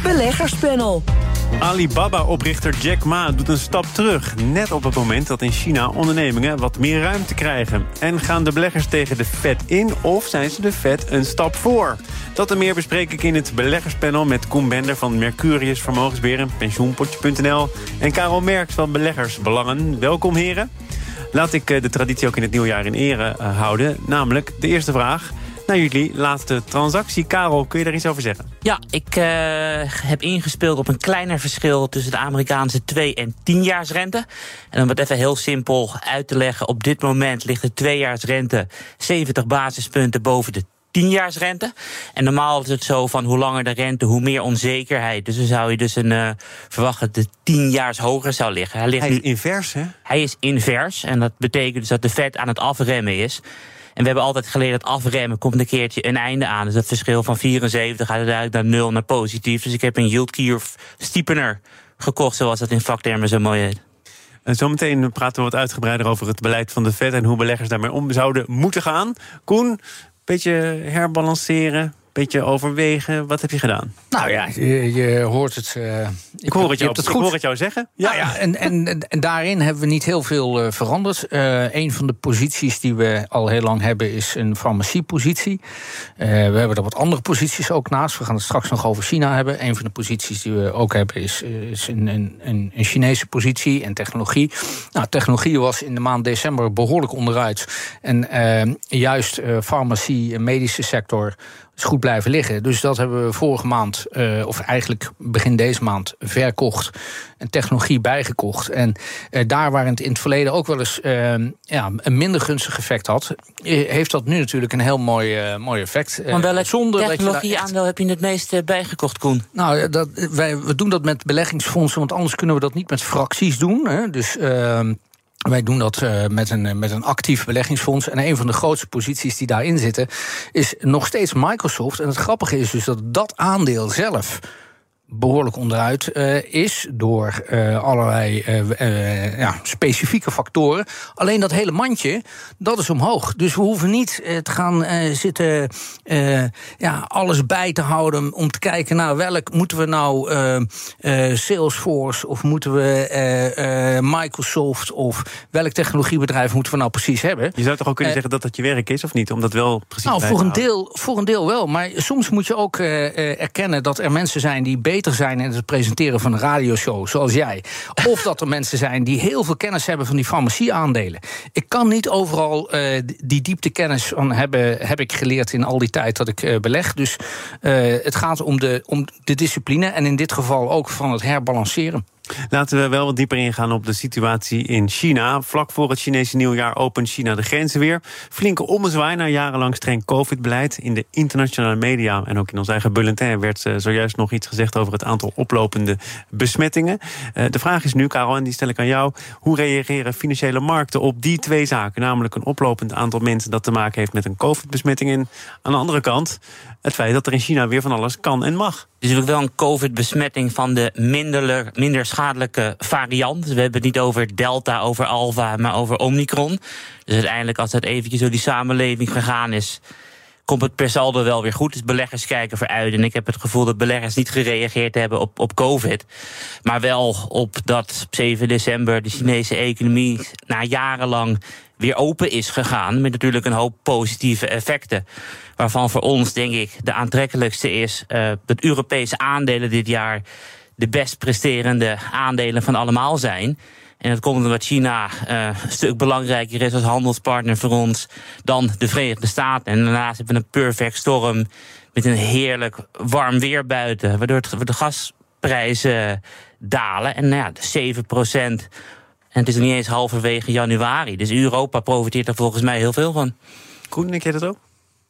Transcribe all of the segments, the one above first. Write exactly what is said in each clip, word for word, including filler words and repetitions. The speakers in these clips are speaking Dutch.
Beleggerspanel. Alibaba-oprichter Jack Ma doet een stap terug. Net op het moment dat in China ondernemingen wat meer ruimte krijgen. En gaan de beleggers tegen de Fed in of zijn ze de Fed een stap voor? Dat en meer bespreek ik in het beleggerspanel met Koen Bender van Mercurius Vermogensbeheer, pensioenpotje punt n l en Karel Merks van Beleggersbelangen. Welkom heren. Laat ik de traditie ook in het nieuwjaar in ere houden. Namelijk de eerste vraag. Naar jullie laatste transactie. Karel, kun je daar iets over zeggen? Ja, ik uh, heb ingespeeld op een kleiner verschil tussen de Amerikaanse twee- en tienjaarsrente. En om het even heel simpel uit te leggen, op dit moment ligt de tweejaarsrente zeventig basispunten boven de tienjaarsrente. En normaal is het zo van hoe langer de rente, hoe meer onzekerheid. Dus dan zou je dus een uh, verwachten dat de tienjaars hoger zou liggen. Hij, ligt hij is nu, invers, hè? Hij is invers en dat betekent dus dat de Fed aan het afremmen is. En we hebben altijd geleerd dat afremmen komt een keertje een einde aan. Dus dat verschil van vierenzeventig gaat uiteindelijk naar nul, naar positief. Dus ik heb een yield curve steepener gekocht, zoals dat in vaktermen zo mooi heet. En zometeen praten we wat uitgebreider over het beleid van de Fed en hoe beleggers daarmee om zouden moeten gaan. Koen, een beetje herbalanceren, beetje overwegen. Wat heb je gedaan? Nou ja, je, je hoort het. Uh, ik hoor het jou, het ik hoor het jou zeggen. Ja, nou ja en, en, en daarin hebben we niet heel veel uh, veranderd. Uh, een van de posities die we al heel lang hebben is een farmaciepositie. Uh, we hebben er wat andere posities ook naast. We gaan het straks nog over China hebben. Een van de posities die we ook hebben is, is een, een, een Chinese positie en technologie. Nou, technologie was in de maand december behoorlijk onderuit. En uh, juist uh, farmacie en medische sector is goed blijven liggen. Dus dat hebben we vorige maand, uh, of eigenlijk begin deze maand, verkocht. En technologie bijgekocht. En uh, daar waar het in het verleden ook wel eens uh, ja, een minder gunstig effect had, heeft dat nu natuurlijk een heel mooi, uh, mooi effect. Maar welk technologie-aandeel echt... heb je het meeste bijgekocht, Koen? Nou, dat, wij, we doen dat met beleggingsfondsen, want anders kunnen we dat niet met fracties doen. Hè. Dus Uh, Wij doen dat uh, met, een, met een actief beleggingsfonds. En een van de grootste posities die daarin zitten is nog steeds Microsoft. En het grappige is dus dat dat aandeel zelf behoorlijk onderuit uh, is door uh, allerlei uh, uh, ja, specifieke factoren. Alleen dat hele mandje, dat is omhoog. Dus we hoeven niet uh, te gaan uh, zitten uh, ja, alles bij te houden om te kijken naar welk moeten we nou uh, uh, Salesforce of moeten we uh, uh, Microsoft of welk technologiebedrijf moeten we nou precies hebben. Je zou toch ook kunnen uh, zeggen dat dat je werk is of niet? Om dat wel precies nou, bij voor te een, houden. deel, voor een deel wel. Maar soms moet je ook uh, uh, erkennen dat er mensen zijn die beter zijn in het presenteren van een radioshow, zoals jij. Of dat er mensen zijn die heel veel kennis hebben van die farmacieaandelen. Ik kan niet overal uh, die dieptekennis van hebben, heb ik geleerd in al die tijd dat ik uh, beleg. Dus uh, het gaat om de, om de discipline en in dit geval ook van het herbalanceren. Laten we wel wat dieper ingaan op de situatie in China. Vlak voor het Chinese nieuwjaar opent China de grenzen weer. Flinke ommezwaai na jarenlang streng covid-beleid. In de internationale media en ook in ons eigen bulletin werd uh, zojuist nog iets gezegd over het aantal oplopende besmettingen. Uh, de vraag is nu, Karel, en die stel ik aan jou, hoe reageren financiële markten op die twee zaken? Namelijk een oplopend aantal mensen dat te maken heeft met een covid-besmetting. En aan de andere kant het feit dat er in China weer van alles kan en mag. Het is natuurlijk wel een covid-besmetting van de minder, minder schadelijke variant. Dus we hebben het niet over Delta, over Alpha, maar over Omicron. Dus uiteindelijk, als dat eventjes door die samenleving gegaan is, komt het per saldo wel weer goed. Dus beleggers kijken vooruit. En ik heb het gevoel dat beleggers niet gereageerd hebben op, op COVID. Maar wel op dat op zeven december de Chinese economie na jarenlang weer open is gegaan. Met natuurlijk een hoop positieve effecten. Waarvan voor ons, denk ik, de aantrekkelijkste is uh, dat Europese aandelen dit jaar de best presterende aandelen van allemaal zijn. En dat komt omdat China uh, een stuk belangrijker is als handelspartner voor ons dan de Verenigde Staten. En daarnaast hebben we een perfect storm met een heerlijk warm weer buiten, waardoor het, de gasprijzen dalen. En nou ja, zeven procent. En het is nog niet eens halverwege januari. Dus Europa profiteert er volgens mij heel veel van. Koen, denk jij dat ook?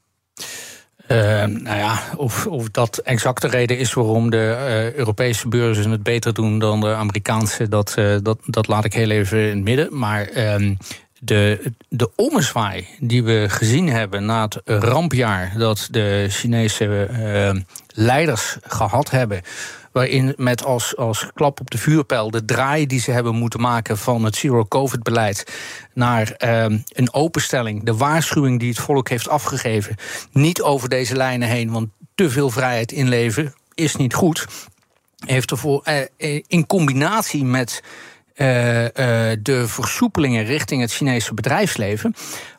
Uh, nou ja, of, of dat exact de reden is waarom de uh, Europese beurzen het beter doen dan de Amerikaanse, dat, uh, dat, dat laat ik heel even in het midden. Maar um, de, de ommezwaai die we gezien hebben na het rampjaar dat de Chinese uh, leiders gehad hebben, waarin met als, als klap op de vuurpijl de draai die ze hebben moeten maken van het zero-covid-beleid naar um, een openstelling, de waarschuwing die het volk heeft afgegeven, niet over deze lijnen heen, want te veel vrijheid inleveren is niet goed. heeft ervoor, uh, in combinatie met uh, uh, de versoepelingen richting het Chinese bedrijfsleven,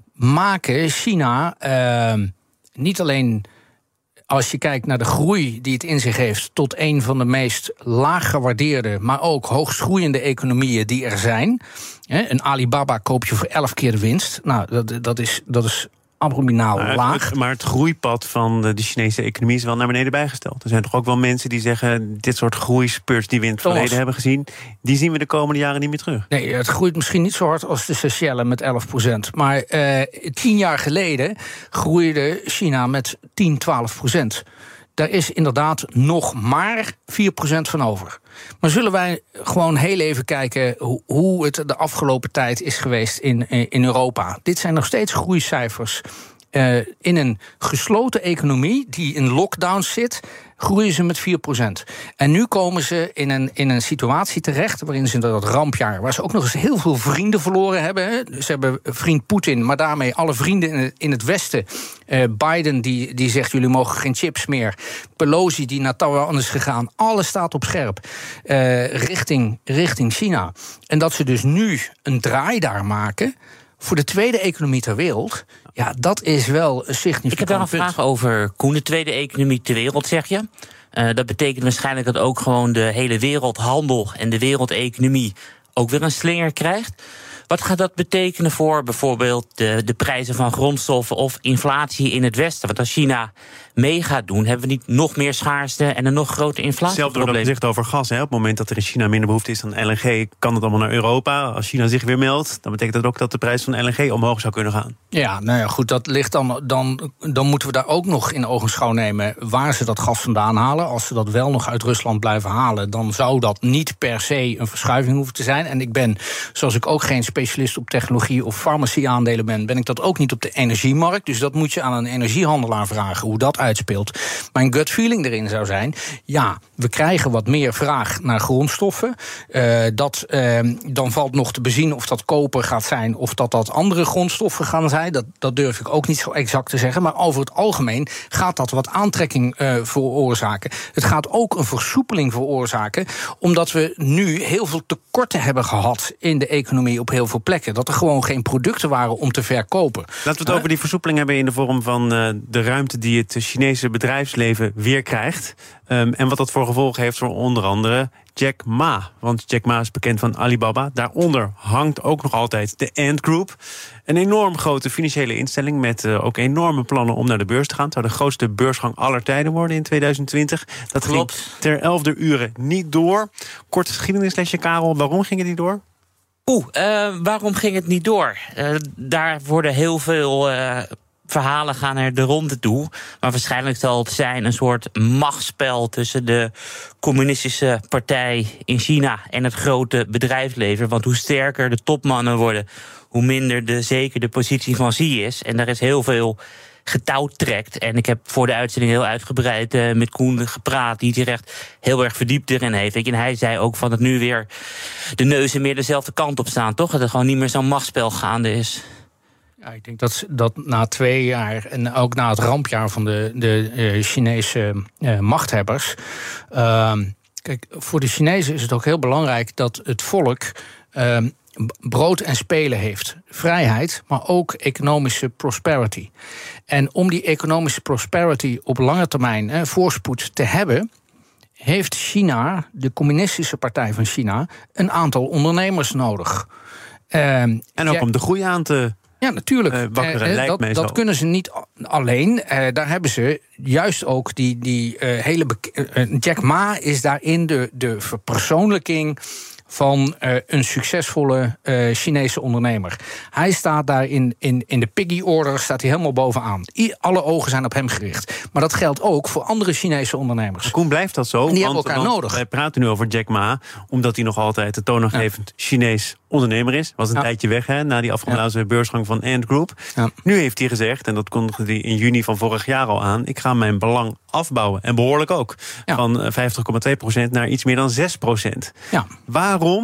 maken China uh, niet alleen, als je kijkt naar de groei die het in zich heeft, tot een van de meest laag gewaardeerde, maar ook hoogst groeiende economieën die er zijn. Een Alibaba koop je voor elf keer de winst. Nou, dat, dat is, dat is abominaal maar laag. Het, maar het groeipad van de, de Chinese economie is wel naar beneden bijgesteld. Er zijn toch ook wel mensen die zeggen, dit soort groeispurts die we in het Thomas. verleden hebben gezien, die zien we de komende jaren niet meer terug. Nee, het groeit misschien niet zo hard als de Seychellen met elf procent. Maar uh, tien jaar geleden groeide China met tien, twaalf procent. Daar is inderdaad nog maar vier procent van over. Maar zullen wij gewoon heel even kijken hoe het de afgelopen tijd is geweest in, in Europa? Dit zijn nog steeds groeicijfers. Uh, in een gesloten economie die in lockdown zit, groeien ze met vier procent. En nu komen ze in een, in een situatie terecht waarin ze in dat rampjaar, waar ze ook nog eens heel veel vrienden verloren hebben. Hè. Ze hebben vriend Poetin, maar daarmee alle vrienden in het, in het Westen. Uh, Biden die, die zegt, jullie mogen geen chips meer. Pelosi die naar Taiwan is gegaan. Alles staat op scherp. Uh, richting, richting China. En dat ze dus nu een draai daar maken voor de tweede economie ter wereld. Ja, dat is wel een significant Ik heb daar een punt. vraag over, Koen. De tweede economie ter wereld, zeg je. Uh, dat betekent waarschijnlijk dat ook gewoon de hele wereldhandel en de wereldeconomie ook weer een slinger krijgt. Wat gaat dat betekenen voor bijvoorbeeld de, de prijzen van grondstoffen of inflatie in het Westen? Want als China mee gaat doen, hebben we niet nog meer schaarste en een nog groter inflatieprobleem. Hetzelfde wordt gezegd over gas. Hè. Op het moment dat er in China minder behoefte is aan L N G, kan het allemaal naar Europa. Als China zich weer meldt, dan betekent dat ook dat de prijs van L N G omhoog zou kunnen gaan. Ja, nou ja, goed, dat ligt dan, dan, dan moeten we daar ook nog in ogenschouw nemen waar ze dat gas vandaan halen. Als ze dat wel nog uit Rusland blijven halen, dan zou dat niet per se een verschuiving hoeven te zijn. En ik ben, zoals ik ook geen specialist op technologie of farmacie-aandelen ben, ben ik dat ook niet op de energiemarkt. Dus dat moet je aan een energiehandelaar vragen, hoe dat uitspeelt. Mijn gut feeling erin zou zijn, ja, we krijgen wat meer vraag naar grondstoffen. Uh, dat, uh, dan valt nog te bezien of dat koper gaat zijn of dat dat andere grondstoffen gaan zijn. Dat, dat durf ik ook niet zo exact te zeggen. Maar over het algemeen gaat dat wat aantrekking uh, veroorzaken. Het gaat ook een versoepeling veroorzaken, omdat we nu heel veel tekorten hebben gehad in de economie op heel veel plekken. Dat er gewoon geen producten waren om te verkopen. Laten we het uh, over die versoepeling hebben in de vorm van uh, de ruimte die het Chinese bedrijfsleven weer krijgt. Um, en wat dat voor gevolgen heeft voor onder andere Jack Ma. Want Jack Ma is bekend van Alibaba. Daaronder hangt ook nog altijd de Ant Group. Een enorm grote financiële instelling met uh, ook enorme plannen om naar de beurs te gaan. Het zou de grootste beursgang aller tijden worden in tweeduizend twintig. Dat Klopt. ging ter elfde uren niet door. Kort geschiedenislesje, Karel. Waarom ging het niet door? Oeh, uh, waarom ging het niet door? Uh, daar worden heel veel Uh... verhalen gaan er de ronde toe. Maar waarschijnlijk zal het zijn een soort machtsspel tussen de communistische partij in China en het grote bedrijfsleven. Want hoe sterker de topmannen worden, hoe minder de, zeker de positie van Xi is. En daar is heel veel getouwtrekt. En ik heb voor de uitzending heel uitgebreid uh, met Koen gepraat, die zich echt heel erg verdiept erin heeft. En hij zei ook van dat nu weer de neuzen meer dezelfde kant op staan, toch? Dat er gewoon niet meer zo'n machtsspel gaande is. Ja, ik denk dat, dat na twee jaar en ook na het rampjaar van de, de uh, Chinese uh, machthebbers. Uh, kijk, voor de Chinezen is het ook heel belangrijk dat het volk Uh, brood en spelen heeft. Vrijheid, maar ook economische prosperity. En om die economische prosperity op lange termijn eh, voorspoed te hebben, heeft China, de communistische partij van China, een aantal ondernemers nodig. Uh, en ook ja, om de groei aan te Ja, natuurlijk. Uh, wakkeren, uh, lijkt dat mij dat zo. kunnen ze niet alleen. Uh, daar hebben ze juist ook die, die uh, hele... Beke- uh, Jack Ma is daarin de, de verpersoonlijking van uh, een succesvolle uh, Chinese ondernemer. Hij staat daar in, in, in de piggy order, staat hij helemaal bovenaan. I, alle ogen zijn op hem gericht. Maar dat geldt ook voor andere Chinese ondernemers. Koen, blijft dat zo? En die want, hebben elkaar want nodig. Wij praten nu over Jack Ma, omdat hij nog altijd de toonaangevend ja. Chinees ondernemer is. Was een ja. tijdje weg, hè, na die afgeblazen ja. beursgang van Ant Group. Ja. Nu heeft hij gezegd, en dat kondigde hij in juni van vorig jaar al aan, ik ga mijn belang afbouwen. En behoorlijk ook. Ja. Van vijftig komma twee procent naar iets meer dan zes procent. Ja. Waarom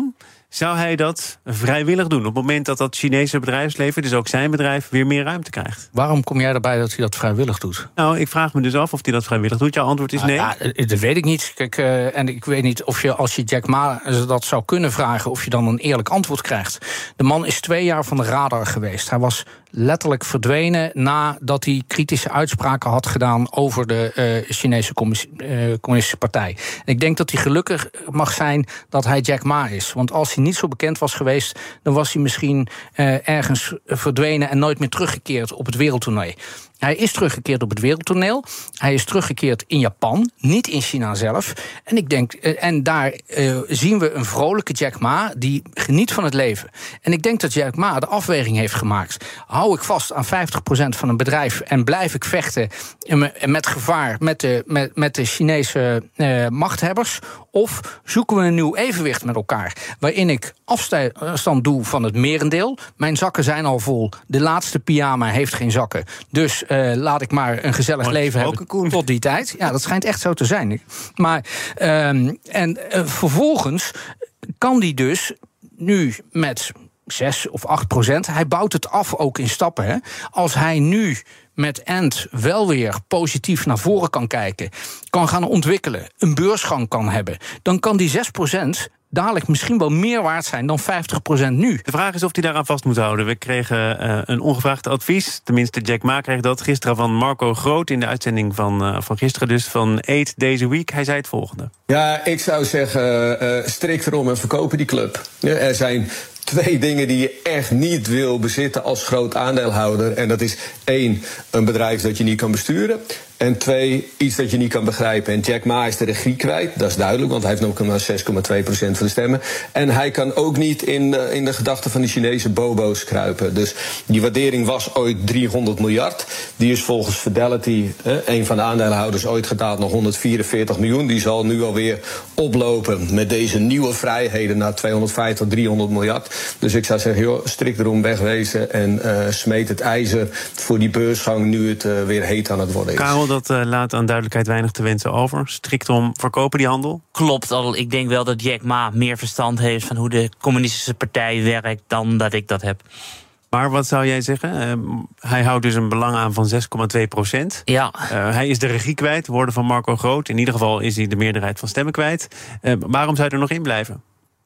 Zou hij dat vrijwillig doen op het moment dat dat Chinese bedrijfsleven, dus ook zijn bedrijf, weer meer ruimte krijgt? Waarom kom jij erbij dat hij dat vrijwillig doet? Nou, ik vraag me dus af of hij dat vrijwillig doet. Jouw antwoord is nee? Ah, ja, dat weet ik niet. Kijk, uh, en ik weet niet of je, als je Jack Ma dat zou kunnen vragen, of je dan een eerlijk antwoord krijgt. De man is twee jaar van de radar geweest. Hij was letterlijk verdwenen nadat hij kritische uitspraken had gedaan over de uh, Chinese uh, Communistische Partij. En ik denk dat hij gelukkig mag zijn dat hij Jack Ma is. Want als hij niet zo bekend was geweest, dan was hij misschien uh, ergens verdwenen en nooit meer teruggekeerd op het wereldtoneel. Hij is teruggekeerd op het wereldtoneel. Hij is teruggekeerd in Japan, niet in China zelf. En ik denk, en daar uh, zien we een vrolijke Jack Ma die geniet van het leven. En ik denk dat Jack Ma de afweging heeft gemaakt. Hou ik vast aan vijftig procent van een bedrijf en blijf ik vechten met gevaar met de, met, met de Chinese uh, machthebbers? Of zoeken we een nieuw evenwicht met elkaar, waarin ik afstand doe van het merendeel. Mijn zakken zijn al vol. De laatste pyjama heeft geen zakken. Dus uh, laat ik maar een gezellig maar leven hebben Koen. Tot die tijd. Ja, dat schijnt echt zo te zijn. Maar um, en uh, vervolgens kan die dus nu met zes of acht procent, hij bouwt het af ook in stappen. Hè. Als hij nu met Ant wel weer positief naar voren kan kijken, kan gaan ontwikkelen, een beursgang kan hebben, dan kan die zes procent dadelijk misschien wel meer waard zijn dan vijftig procent nu. De vraag is of hij daaraan vast moet houden. We kregen uh, een ongevraagd advies, tenminste Jack Ma kreeg dat gisteren van Marco Groot in de uitzending van, uh, van gisteren, dus van Eight Days a Week. Hij zei het volgende. Ja, ik zou zeggen, uh, strikt erom en verkopen die club. Ja, er zijn twee dingen die je echt niet wil bezitten als groot aandeelhouder. En dat is één, een bedrijf dat je niet kan besturen. En twee, iets dat je niet kan begrijpen. En Jack Ma is de regie kwijt, dat is duidelijk, want hij heeft nog maar zes komma twee procent van de stemmen. En hij kan ook niet in, uh, in de gedachten van de Chinese bobo's kruipen. Dus die waardering was ooit driehonderd miljard. Die is volgens Fidelity, uh, een van de aandeelhouders, ooit gedaald naar honderdvierenveertig miljoen. Die zal nu alweer oplopen met deze nieuwe vrijheden naar tweehonderdvijftig, driehonderd miljard. Dus ik zou zeggen, joh, strikt erom wegwezen en uh, smeet het ijzer voor die beursgang nu het uh, weer heet aan het worden is. Karel, dat uh, laat aan duidelijkheid weinig te wensen over. Strikt om verkopen die handel? Klopt, al. Ik denk wel dat Jack Ma meer verstand heeft van hoe de communistische partij werkt dan dat ik dat heb. Maar wat zou jij zeggen? Uh, hij houdt dus een belang aan van zes komma twee procent. Ja. Uh, hij is de regie kwijt, woorden van Marco Groot. In ieder geval is hij de meerderheid van stemmen kwijt. Uh, waarom zou hij er nog in blijven?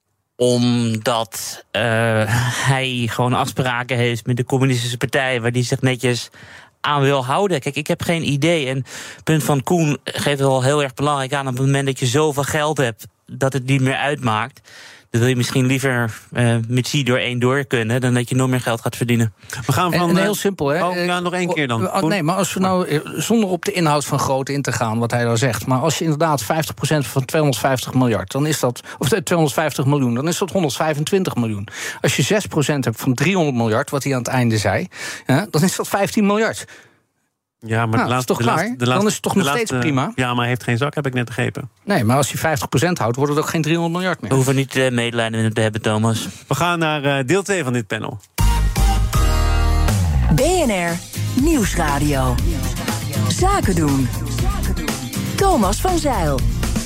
Omdat uh, hij gewoon afspraken heeft met de communistische partij waar die zich netjes aan wil houden. Kijk, ik heb geen idee. En het punt van Koen geeft het wel heel erg belangrijk aan. Op het moment dat je zoveel geld hebt dat het niet meer uitmaakt, dan wil je misschien liever uh, met Xi door één door kunnen dan dat je nog meer geld gaat verdienen. We gaan van, en, en heel simpel, hè? Oh, ja, nog één keer dan. Oh, nee, maar als we nou, zonder op de inhoud van Groot in te gaan, wat hij dan zegt, maar als je inderdaad vijftig procent van tweehonderdvijftig miljard, dan is dat, of tweehonderdvijftig miljoen, dan is dat honderdvijfentwintig miljoen. Als je zes procent hebt van driehonderd miljard, wat hij aan het einde zei, ja, dan is dat vijftien miljard. Ja, maar nou, de laatste, is toch klaar? De laatste, de laatste, dan is het toch nog laatste, steeds prima? Ja, maar hij heeft geen zak, heb ik net begrepen. Nee, maar als hij vijftig procent houdt, wordt het ook geen driehonderd miljard meer. We hoeven niet uh, medelijden met hem te hebben, Thomas. We gaan naar uh, deel twee van dit panel. B N R Nieuwsradio. Zaken doen. Thomas van Zijl.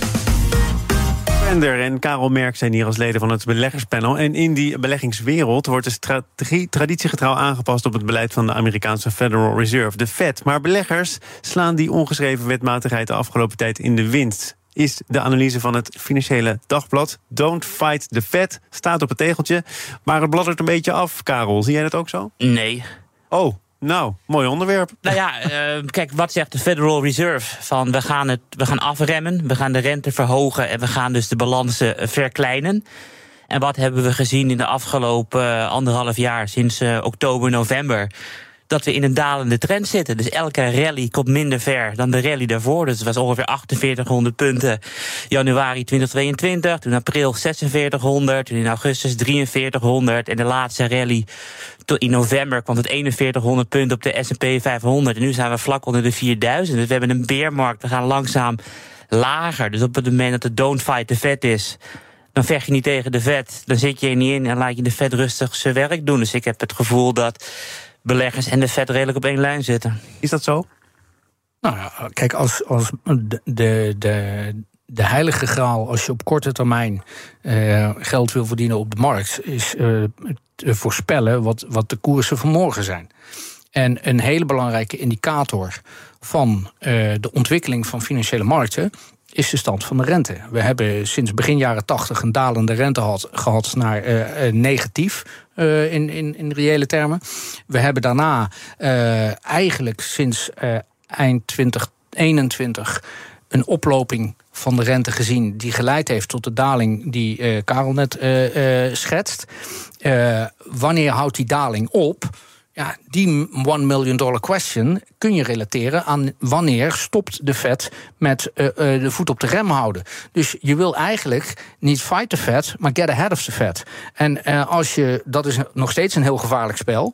Bender en Karel Merk zijn hier als leden van het beleggerspanel. En in die beleggingswereld wordt de strategie traditiegetrouw aangepast op het beleid van de Amerikaanse Federal Reserve, de Fed. Maar beleggers slaan die ongeschreven wetmatigheid de afgelopen tijd in de wind. Is de analyse van het Financiële Dagblad. Don't fight the Fed staat op het tegeltje. Maar het bladdert een beetje af, Karel. Zie jij dat ook zo? Nee. Oh. Nou, mooi onderwerp. Nou ja, uh, kijk, wat zegt de Federal Reserve? Van we gaan, het, we gaan afremmen, we gaan de rente verhogen en we gaan dus de balansen verkleinen. En wat hebben we gezien in de afgelopen uh, anderhalf jaar, sinds uh, oktober, november? Dat we in een dalende trend zitten. Dus elke rally komt minder ver dan de rally daarvoor. Dus het was ongeveer achtenveertighonderd punten januari twintig tweeëntwintig. Toen april zesenveertighonderd. Toen in augustus drieënveertighonderd. En de laatste rally in november kwam het eenenveertighonderd punten op de S en P vijfhonderd. En nu zijn we vlak onder de vierduizend. Dus we hebben een beermarkt. We gaan langzaam lager. Dus op het moment dat de don't fight the Fed is, dan vecht je niet tegen de Fed. Dan zit je er niet in en laat je de Fed rustig zijn werk doen. Dus ik heb het gevoel dat beleggers en de Fed redelijk op één lijn zitten. Is dat zo? Nou ja, kijk, als, als de, de, de, de heilige graal, als je op korte termijn uh, geld wil verdienen op de markt, is uh, te voorspellen wat, wat de koersen van morgen zijn. En een hele belangrijke indicator van uh, de ontwikkeling van financiële markten is de stand van de rente. We hebben sinds begin jaren tachtig een dalende rente had, gehad naar uh, negatief uh, in, in, in reële termen. We hebben daarna uh, eigenlijk sinds uh, eind twintig eenentwintig een oploping van de rente gezien die geleid heeft tot de daling die uh, Karel net uh, uh, schetst. Uh, wanneer houdt die daling op? Ja, die one million dollar question kun je relateren aan wanneer stopt de Fed met uh, uh, de voet op de rem houden. Dus je wil eigenlijk niet fight the Fed, maar get ahead of the Fed. En uh, als je, dat is nog steeds een heel gevaarlijk spel.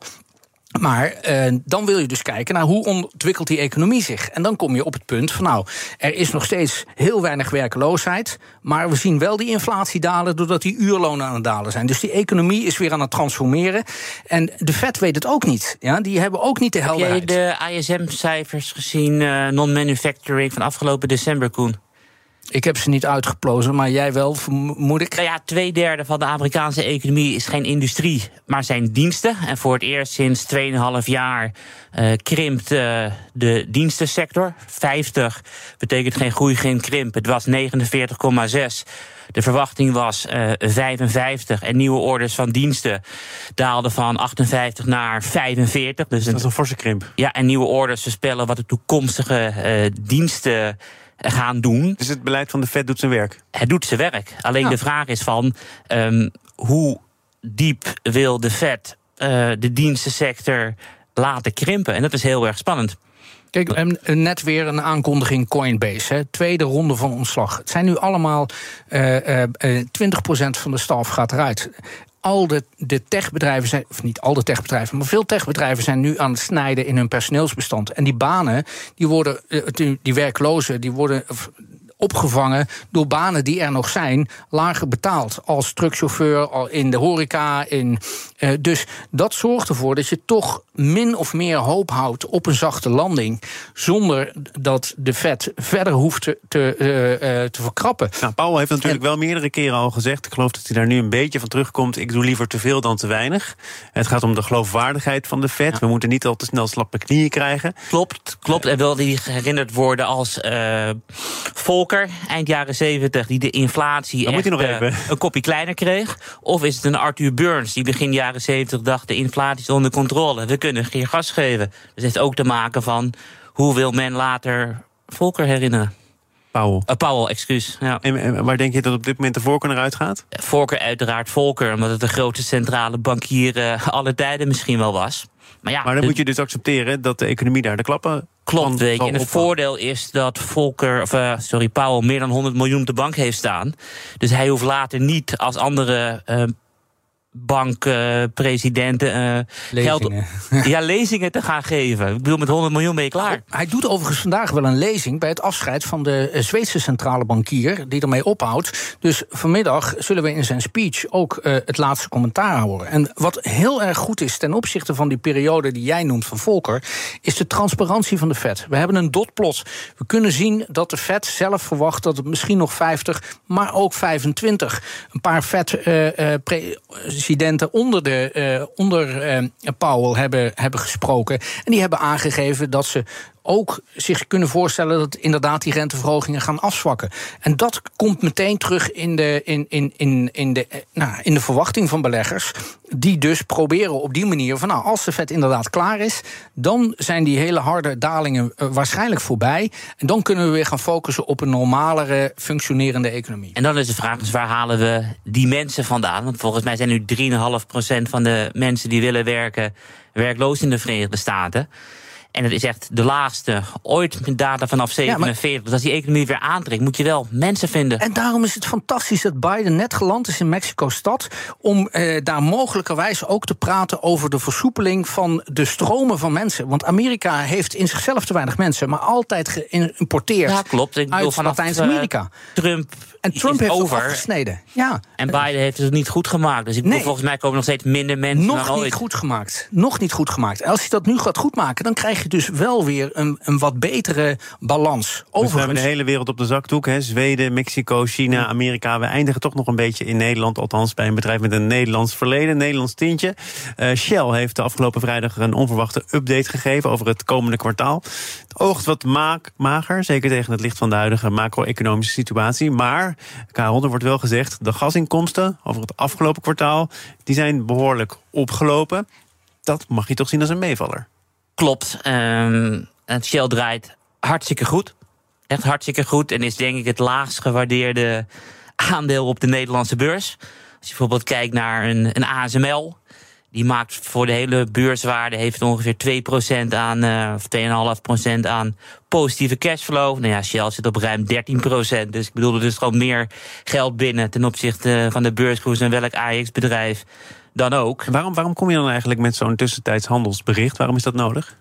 Maar uh, dan wil je dus kijken naar hoe ontwikkelt die economie zich. En dan kom je op het punt van nou, er is nog steeds heel weinig werkloosheid, maar we zien wel die inflatie dalen doordat die uurlonen aan het dalen zijn. Dus die economie is weer aan het transformeren. En de Fed weet het ook niet. Ja, die hebben ook niet de helderheid. Heb jij de I S M-cijfers gezien, uh, non-manufacturing van afgelopen december, Koen? Ik heb ze niet uitgeplozen, maar jij wel, vermoed ik. Nou ja, twee derde van de Amerikaanse economie is geen industrie, maar zijn diensten. En voor het eerst sinds twee en een half jaar uh, krimpt uh, de dienstensector. vijftig betekent geen groei, geen krimp. Het was negenenveertig komma zes. De verwachting was uh, vijfenvijftig en nieuwe orders van diensten daalden van achtenvijftig naar vijfenveertig. Dus dat is een forse krimp. Ja, en nieuwe orders voorspellen wat de toekomstige uh, diensten gaan doen. Dus het beleid van de Fed doet zijn werk? Het doet zijn werk. Alleen ja. de vraag is van um, hoe diep wil de Fed uh, de dienstensector laten krimpen? En dat is heel erg spannend. Kijk, net weer een aankondiging Coinbase. Hè. Tweede ronde van ontslag. Het zijn nu allemaal uh, uh, twintig procent van de staf gaat eruit. Al de, de techbedrijven zijn, of niet al de techbedrijven, maar veel techbedrijven zijn nu aan het snijden in hun personeelsbestand. En die banen, die worden, die werklozen, die worden opgevangen door banen die er nog zijn, lager betaald. Als truckchauffeur, in de horeca. In, uh, dus dat zorgt ervoor dat je toch min of meer hoop houdt op een zachte landing, zonder dat de Fed verder hoeft te, te, uh, uh, te verkrappen. Nou, Powell heeft natuurlijk en, wel meerdere keren al gezegd, ik geloof dat hij daar nu een beetje van terugkomt, ik doe liever te veel dan te weinig. Het gaat om de geloofwaardigheid van de Fed. Ja. We moeten niet al te snel slappe knieën krijgen. Klopt, klopt. En wil die herinnerd worden als uh, Volcker, eind jaren zeventig, die de inflatie echt, nog even. Uh, een kopje kleiner kreeg? Of is het een Arthur Burns, die begin jaren zeventig dacht, de inflatie is onder controle, we kunnen geen gas geven. Dus het heeft ook te maken van hoe wil men later Volcker herinneren? Powell. Uh, Powell, excuus. Ja. En, en waar denk je dat op dit moment de voorkeur naar uitgaat? Volcker, uiteraard Volcker, omdat het de grootste centrale bankier uh, alle tijden misschien wel was. Maar, ja, maar dan de, moet je dus accepteren dat de economie daar de klappen klopt, weet je. En het opvallen. Voordeel is dat Volcker, of, uh, sorry, Powell meer dan honderd miljoen op de bank heeft staan. Dus hij hoeft later niet als andere Uh, bankpresidenten uh, uh, geld, ja, lezingen te gaan geven. Ik bedoel, met honderd miljoen ben je klaar. Hij doet overigens vandaag wel een lezing bij het afscheid van de Zweedse centrale bankier die ermee ophoudt. Dus vanmiddag zullen we in zijn speech ook uh, het laatste commentaar horen. En wat heel erg goed is ten opzichte van die periode die jij noemt van Volcker, is de transparantie van de Fed. We hebben een dotplot. We kunnen zien dat de Fed zelf verwacht dat het misschien nog vijftig, maar ook vijfentwintig. Een paar Fed uh, uh, pre- presidenten onder, de, uh, onder uh, Powell hebben, hebben gesproken. En die hebben aangegeven dat ze ook zich kunnen voorstellen dat inderdaad die renteverhogingen gaan afzwakken. En dat komt meteen terug in de, in, in, in, in de, nou, in de verwachting van beleggers, die dus proberen op die manier van nou, als de Fed inderdaad klaar is, dan zijn die hele harde dalingen uh, waarschijnlijk voorbij. En dan kunnen we weer gaan focussen op een normalere, functionerende economie. En dan is de vraag dus, waar halen we die mensen vandaan? Want volgens mij zijn nu drie komma vijf procent van de mensen die willen werken werkloos in de Verenigde Staten. En het is echt de laagste ooit met data vanaf zevenenveertig. Ja, maar dus als die economie weer aantrekt, moet je wel mensen vinden. En daarom is het fantastisch dat Biden net geland is in Mexico-stad, om eh, daar mogelijkerwijs ook te praten over de versoepeling van de stromen van mensen. Want Amerika heeft in zichzelf te weinig mensen, maar altijd geïmporteerd. Ja, klopt. Ik bedoel, uit Latijns-Amerika. Uh, Trump en Trump heeft over. het afgesneden. Ja. En Biden heeft het niet goed gemaakt. Dus ik bedoel, nee. volgens mij komen nog steeds minder mensen nog dan ooit. Nog niet goed gemaakt. Nog niet goed gemaakt. En als je dat nu gaat goedmaken, dan krijg je je dus wel weer een, een wat betere balans. Overigens, we hebben de hele wereld op de zakdoek. Hè? Zweden, Mexico, China, Amerika. We eindigen toch nog een beetje in Nederland. Althans bij een bedrijf met een Nederlands verleden, een Nederlands tintje. Uh, Shell heeft de afgelopen vrijdag een onverwachte update gegeven over het komende kwartaal. Het oogt wat ma- mager, zeker tegen het licht van de huidige macro-economische situatie. Maar, Karel, er wordt wel gezegd, de gasinkomsten over het afgelopen kwartaal, die zijn behoorlijk opgelopen. Dat mag je toch zien als een meevaller? Klopt. Um, Shell draait hartstikke goed. Echt hartstikke goed. En is denk ik het laagst gewaardeerde aandeel op de Nederlandse beurs. Als je bijvoorbeeld kijkt naar een, een A S M L. Die maakt voor de hele beurswaarde heeft ongeveer twee procent aan, uh, of twee komma vijf procent aan positieve cashflow. Nou ja, Shell zit op ruim dertien procent. Dus ik bedoel, er is gewoon meer geld binnen ten opzichte van de beurskoers en welk A E X-bedrijf dan ook. Waarom, waarom kom je dan eigenlijk met zo'n tussentijds handelsbericht? Waarom is dat nodig?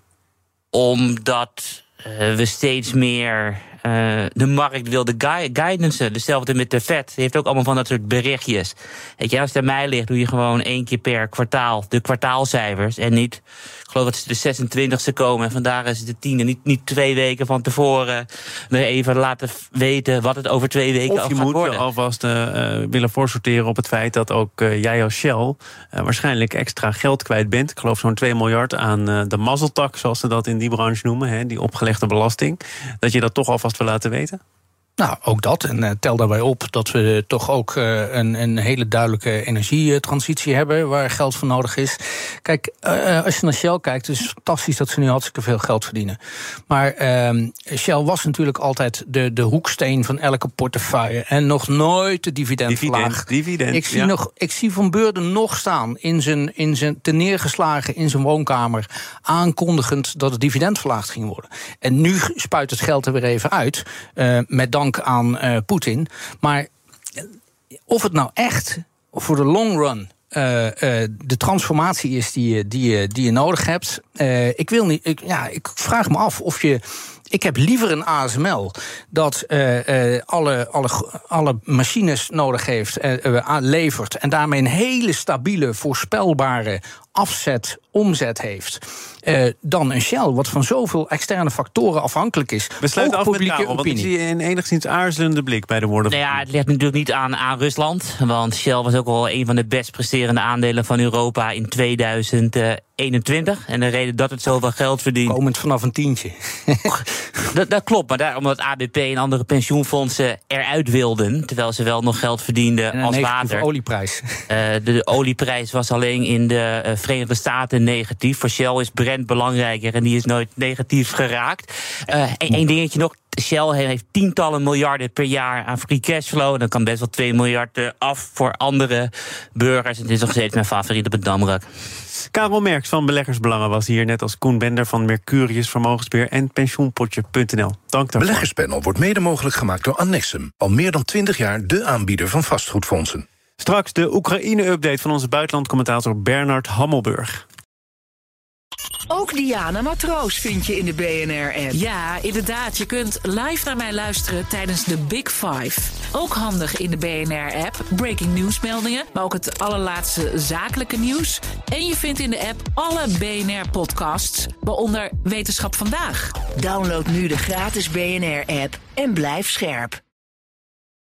Omdat uh, we steeds meer uh, de markt wil de gui- guidance. Hetzelfde met de Fed. Die heeft ook allemaal van dat soort berichtjes. Weet je, als het aan mij ligt, doe je gewoon één keer per kwartaal de kwartaalcijfers. En niet, ik geloof dat ze de zesentwintigste komen. En vandaag is het de tiende. Niet, niet twee weken van tevoren er even laten weten wat het over twee weken of je gaat moet worden. alvast uh, willen voorsorteren op het feit dat ook uh, jij als Shell uh, waarschijnlijk extra geld kwijt bent. Ik geloof zo'n twee miljard aan uh, de mazzeltak, zoals ze dat in die branche noemen. Hè, die opgelegde belasting. Dat je dat toch alvast wil laten weten? Nou, ook dat. En uh, tel daarbij op dat we toch ook uh, een, een hele duidelijke energietransitie hebben waar geld voor nodig is. Kijk, uh, als je naar Shell kijkt, het is fantastisch dat ze nu hartstikke veel geld verdienen. Maar uh, Shell was natuurlijk altijd de, de hoeksteen van elke portefeuille. En nog nooit de dividendvlaag. Dividend, dividend, ik, zie ja. nog, ik zie Van Beurden nog staan in zijn, in zijn te neergeslagen in zijn woonkamer, aankondigend dat het dividend verlaagd ging worden. En nu spuit het geld er weer even uit, uh, met dank aan uh, Poetin. Maar of het nou echt voor de long run Uh, uh, de transformatie is die je, die je, die je nodig hebt. Uh, ik wil niet. Ik, ja, ik vraag me af of je. Ik heb liever een A S M L dat uh, uh, alle, alle, alle machines nodig heeft, uh, uh, levert en daarmee een hele stabiele, voorspelbare afzet, omzet heeft. Uh, dan een Shell, wat van zoveel externe factoren afhankelijk is. We sluiten ook af met Karel, want ik zie een enigszins aarzelende blik bij de woorden. Nou ja, het ligt natuurlijk niet aan, aan Rusland. Want Shell was ook wel een van de best presterende aandelen van Europa in tweeduizend eenentwintig. En de reden dat het zoveel geld verdient. Komend vanaf een tientje. dat, dat klopt, maar daar, omdat A B P en andere pensioenfondsen eruit wilden, terwijl ze wel nog geld verdienden en een als negatieve water. olieprijs. Uh, de, de olieprijs was alleen in de uh, Verenigde Staten negatief. Voor Shell is Brent belangrijker en die is nooit negatief geraakt. Eén uh, dingetje nog. Shell heeft tientallen miljarden per jaar aan free cashflow. Dan kan best wel twee miljard af voor andere burgers. Het is nog steeds mijn favoriet op het Damrak. Karel Merks van Beleggersbelangen was hier, net als Koen Bender van Mercurius Vermogensbeheer en pensioenpotje punt n l. Dank daarvoor. Beleggerspanel wordt mede mogelijk gemaakt door Annexum. Al meer dan twintig jaar de aanbieder van vastgoedfondsen. Straks de Oekraïne-update van onze buitenlandcommentator Bernard Hammelburg. Ook Diana Matroos vind je in de B N R-app. Ja, inderdaad. Je kunt live naar mij luisteren tijdens de Big Five. Ook handig in de B N R-app. Breaking nieuwsmeldingen, maar ook het allerlaatste zakelijke nieuws. En je vindt in de app alle B N R-podcasts, waaronder Wetenschap Vandaag. Download nu de gratis B N R-app en blijf scherp.